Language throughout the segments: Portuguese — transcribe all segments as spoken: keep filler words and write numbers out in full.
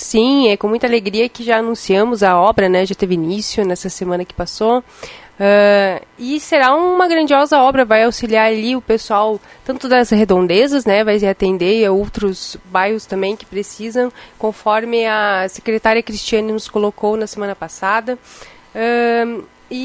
sim, é com muita alegria que já anunciamos a obra, né? Já teve início nessa semana que passou. Uh, e será uma grandiosa obra, vai auxiliar ali o pessoal, tanto das redondezas, né? Vai atender a outros bairros também que precisam, conforme a secretária Cristiane nos colocou na semana passada. Uh,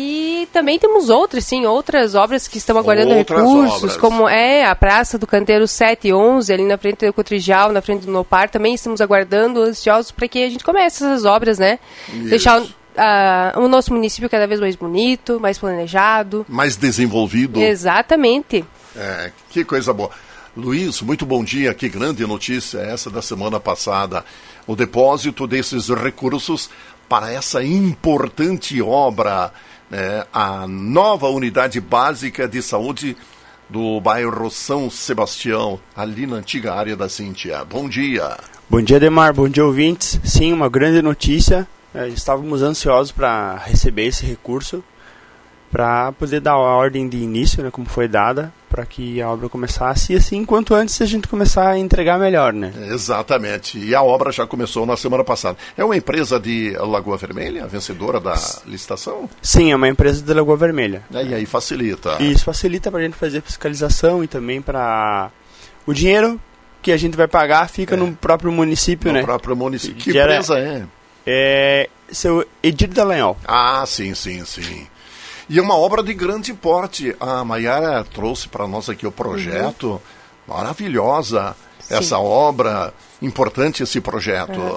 E também temos outras, sim, outras obras que estão aguardando outras recursos, obras. Como é a Praça do Canteiro sete e onze, ali na frente do Cotrijal, na frente do Nopar, também estamos aguardando, ansiosos para que a gente comece essas obras, né? Isso. Deixar uh, o nosso município cada vez mais bonito, mais planejado. Mais desenvolvido. Exatamente. É, que coisa boa. Luiz, muito bom dia, que grande notícia essa da semana passada. O depósito desses recursos para essa importante obra, né, a nova unidade básica de saúde do bairro São Sebastião, ali na antiga área da Cíntia. Bom dia. Bom dia, Demar. Bom dia, ouvintes. Sim, uma grande notícia. É, estávamos ansiosos para receber esse recurso, para poder dar a ordem de início, né, como foi dada, para que a obra começasse, e assim, quanto antes a gente começar a entregar melhor, né? Exatamente, e a obra já começou na semana passada. É uma empresa de Lagoa Vermelha, vencedora da licitação? Sim, é uma empresa de Lagoa Vermelha. É, e aí facilita. E isso facilita para a gente fazer fiscalização e também para o dinheiro que a gente vai pagar fica é. no próprio município, no né? No próprio município. Que Gera... empresa é? É seu Edir Dallagnol. Ah, sim, sim, sim. E é uma obra de grande porte. A Maiara trouxe para nós aqui o projeto. Uhum. Maravilhosa. Sim. Essa obra. Importante esse projeto. Uhum.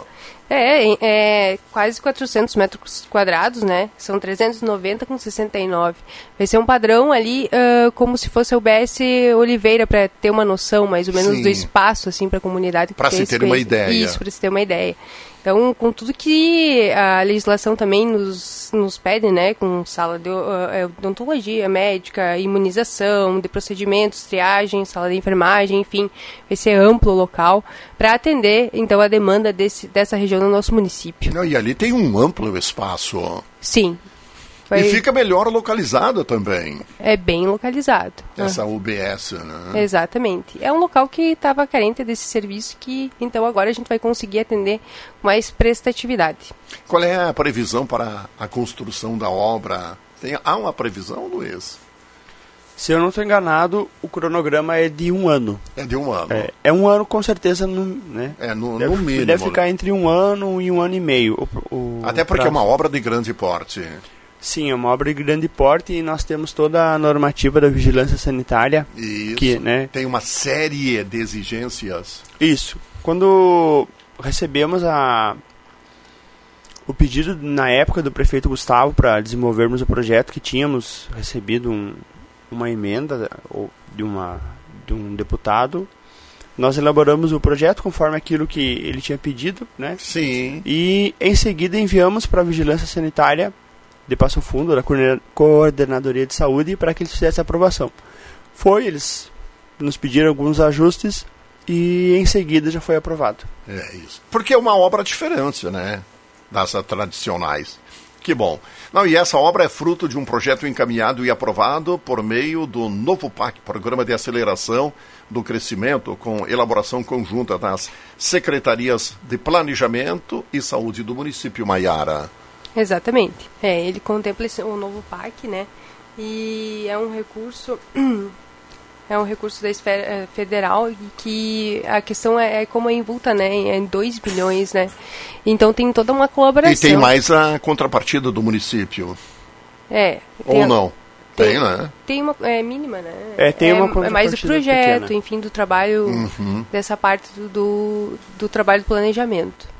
É, é quase quatrocentos metros quadrados, né? São trezentos e noventa com sessenta e nove. Vai ser um padrão ali, uh, como se fosse o B S Oliveira, para ter uma noção mais ou menos Sim. do espaço, assim, para a comunidade. Para se ter uma ideia. Isso, para se ter uma ideia. Então, com tudo que a legislação também nos, nos pede, né, com sala de uh, odontologia médica, imunização, de procedimentos, triagem, sala de enfermagem, enfim, vai ser amplo o local para atender, então, a demanda desse, dessa região do nosso município. Não, e ali tem um amplo espaço. Sim. Foi... E fica melhor localizada também. É bem localizado. Essa U B S, né? Exatamente. É um local que estava carente desse serviço que, então, agora a gente vai conseguir atender com mais prestatividade. Qual é a previsão para a construção da obra? Tem, há uma previsão, Luiz? Se eu não estou enganado, o cronograma é de um ano. É de um ano. É, é um ano com certeza, no, né? É, no, deve, no mínimo. Deve ficar entre um ano e um ano e meio. O, o Até porque prazo. É uma obra de grande porte. Sim, é uma obra de grande porte e nós temos toda a normativa da vigilância sanitária. Isso, que, né, tem uma série de exigências. Isso. Quando recebemos a, o pedido, na época, do prefeito Gustavo para desenvolvermos o projeto, que tínhamos recebido um, uma emenda de, uma, de um deputado, nós elaboramos o projeto conforme aquilo que ele tinha pedido, né? Sim. E, em seguida, enviamos para a vigilância sanitária de Passo Fundo, da Coordenadoria de Saúde, para que eles fizessem a aprovação. Foi, eles nos pediram alguns ajustes e em seguida já foi aprovado. É isso. Porque é uma obra diferente, né? Das tradicionais. Que bom. Não, e essa obra é fruto de um projeto encaminhado e aprovado por meio do novo P A C, Programa de Aceleração do Crescimento, com elaboração conjunta das Secretarias de Planejamento e Saúde do município Maiara. Exatamente. É, ele contempla esse, o novo P A C, né? E é um recurso é um recurso da esfera federal e que a questão é, é como é envolta, né? É em dois bilhões, né? Então tem toda uma colaboração. E tem mais a contrapartida do município. É. Ou a, não? Tem, tem, né? Tem uma é mínima, né? É, tem uma contrapartida é mais do projeto, pequena. Enfim, do trabalho, uhum. dessa parte do, do, do trabalho do planejamento.